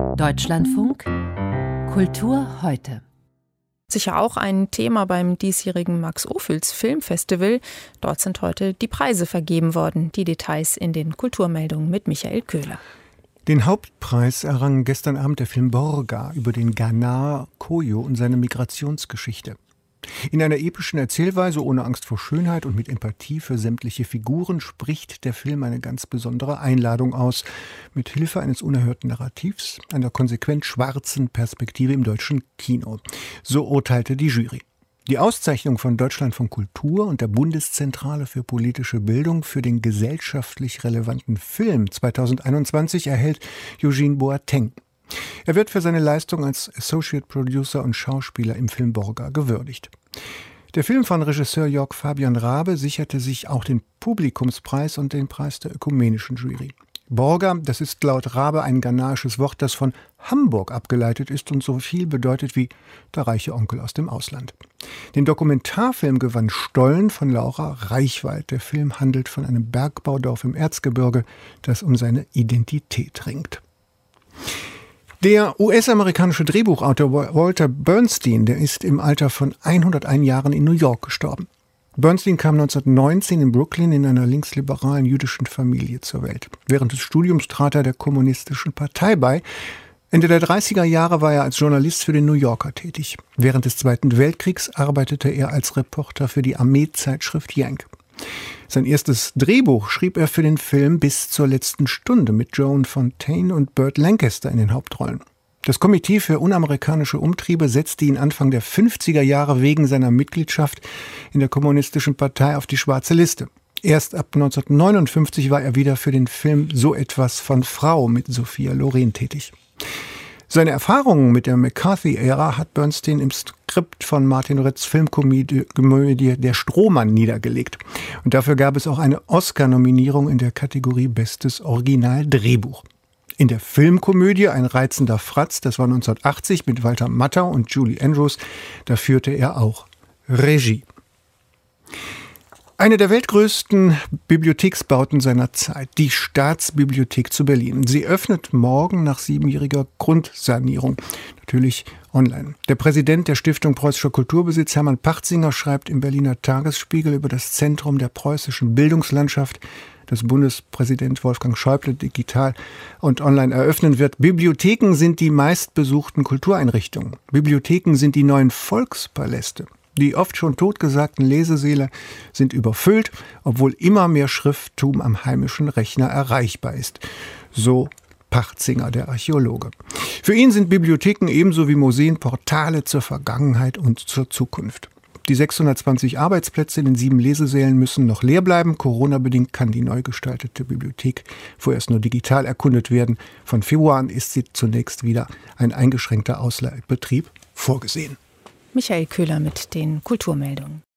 Deutschlandfunk Kultur heute. Sicher auch ein Thema beim diesjährigen Max-Ophüls Filmfestival. Dort sind heute die Preise vergeben worden. Die Details in den Kulturmeldungen mit Michael Köhler. Den Hauptpreis errang gestern Abend der Film Borga über den Ghanaer Koyo und seine Migrationsgeschichte. In einer epischen Erzählweise ohne Angst vor Schönheit und mit Empathie für sämtliche Figuren spricht der Film eine ganz besondere Einladung aus, mit Hilfe eines unerhörten Narrativs, einer konsequent schwarzen Perspektive im deutschen Kino. So urteilte die Jury. Die Auszeichnung von Deutschlandfunk Kultur und der Bundeszentrale für politische Bildung für den gesellschaftlich relevanten Film 2021 erhält Eugene Boateng. Er wird für seine Leistung als Associate Producer und Schauspieler im Film Borga gewürdigt. Der Film von Regisseur Jörg Fabian Raabe sicherte sich auch den Publikumspreis und den Preis der ökumenischen Jury. Borga, das ist laut Raabe ein ghanaisches Wort, das von Hamburg abgeleitet ist und so viel bedeutet wie der reiche Onkel aus dem Ausland. Den Dokumentarfilm gewann Stollen von Laura Reichwald. Der Film handelt von einem Bergbaudorf im Erzgebirge, das um seine Identität ringt. Der US-amerikanische Drehbuchautor Walter Bernstein, der ist im Alter von 101 Jahren in New York gestorben. Bernstein kam 1919 in Brooklyn in einer linksliberalen jüdischen Familie zur Welt. Während des Studiums trat er der Kommunistischen Partei bei. Ende der 30er Jahre war er als Journalist für den New Yorker tätig. Während des Zweiten Weltkriegs arbeitete er als Reporter für die Armeezeitschrift Yank. Sein erstes Drehbuch schrieb er für den Film Bis zur letzten Stunde mit Joan Fontaine und Burt Lancaster in den Hauptrollen. Das Komitee für unamerikanische Umtriebe setzte ihn Anfang der 50er Jahre wegen seiner Mitgliedschaft in der Kommunistischen Partei auf die schwarze Liste. Erst ab 1959 war er wieder für den Film So etwas von Frau mit Sophia Loren tätig. Seine Erfahrungen mit der McCarthy-Ära hat Bernstein im Skript von Martin Ritz' Filmkomödie Der Strohmann niedergelegt. Und dafür gab es auch eine Oscar-Nominierung in der Kategorie Bestes Originaldrehbuch. In der Filmkomödie Ein reizender Fratz, das war 1980 mit Walter Matthau und Julie Andrews, da führte er auch Regie. Eine der weltgrößten Bibliotheksbauten seiner Zeit, die Staatsbibliothek zu Berlin. Sie öffnet morgen nach 7-jähriger Grundsanierung, natürlich online. Der Präsident der Stiftung Preußischer Kulturbesitz, Hermann Pachzinger, schreibt im Berliner Tagesspiegel über das Zentrum der preußischen Bildungslandschaft, das Bundespräsident Wolfgang Schäuble digital und online eröffnen wird. Bibliotheken sind die meistbesuchten Kultureinrichtungen. Bibliotheken sind die neuen Volkspaläste. Die oft schon totgesagten Lesesäle sind überfüllt, obwohl immer mehr Schrifttum am heimischen Rechner erreichbar ist. So Pachzinger, der Archäologe. Für ihn sind Bibliotheken ebenso wie Museen Portale zur Vergangenheit und zur Zukunft. Die 620 Arbeitsplätze in den 7 Lesesälen müssen noch leer bleiben. Corona-bedingt kann die neu gestaltete Bibliothek vorerst nur digital erkundet werden. Von Februar an ist sie zunächst wieder ein eingeschränkter Ausleihbetrieb vorgesehen. Michael Köhler mit den Kulturmeldungen.